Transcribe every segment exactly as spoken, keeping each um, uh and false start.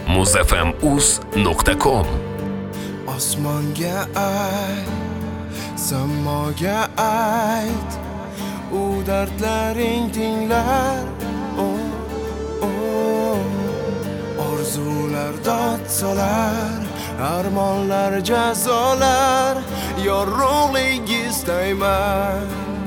muzfm uz nuqta com. Osmonga ayt, samoga ayt, u dardlaring tinglar. Oh, oh. Orzular dod solar, armonlar jazolar, yorug'lik istayman.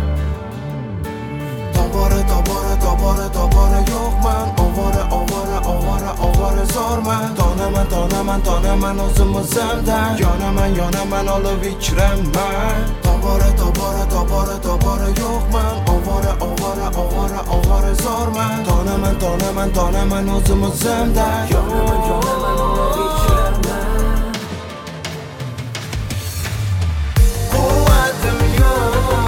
Tobora, tobora, tobora, tobora yo'qman. Ovora, ovora, ovora, ovora zo'rman. Tonaman, tonaman, tonaman o'zim o'zimdan. Yonaman, yonaman, olib ichiraman. Tobora, tobora, tobora, tobora yo'qman. Ovora, ovora, ovora, ovora zo'rman. Tonaman, tonaman, tonaman o'zim o'zimdan. Yonaman, yonaman, olib ichiraman. Quvvatim yo'q.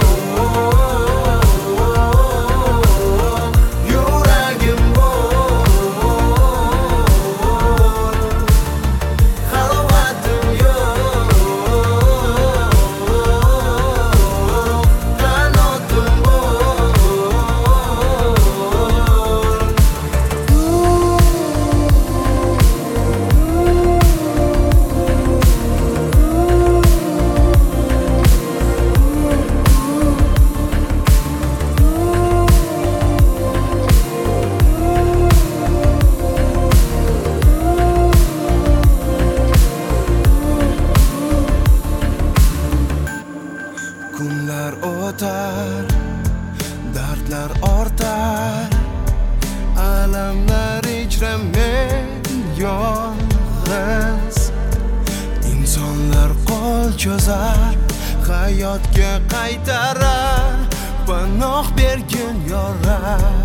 Kunlar o'tar, dardlar ortar, alamlar ichra men yolg'iz. Insonlar qo'l cho'zar, hayotga qaytarar, panoh bergin yorar.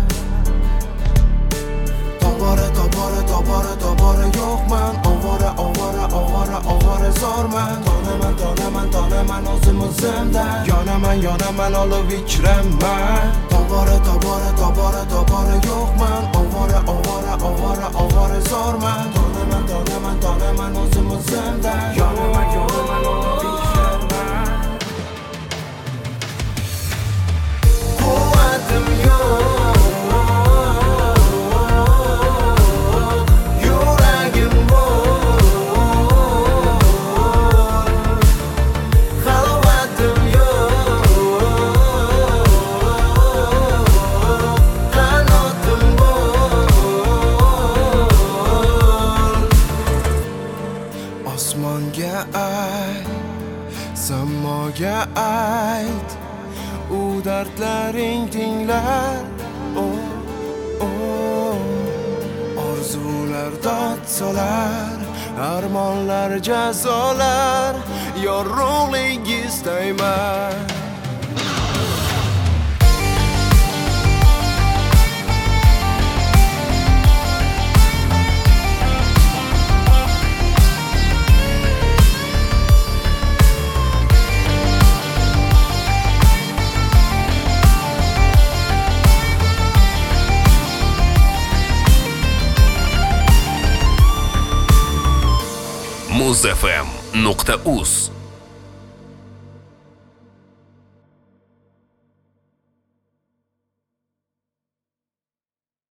Tobora, tobora, tobora, tobora yo'qman. Ovora, ovora, ovora, ovora zo'rman. Tonaman, tonaman, tonaman o'zim o'zimdan. Yonaman, yonaman, olib ichiraman. Tobora, tobora, tobora, tobora yo'qman. Ovora, ovora, ovora, ovora zo'rman. Tonaman, tonaman, tonaman o'zim o'zimdan. Yonaman, yonaman, olib ichiraman. Quvvatim yo'q. Osmonga ayt, samoga ayt, u dardlaring tinglar. Oh, oh. Orzular dod solar, armonlar jazolar, yorug'lik istayman. muzfm nuqta uz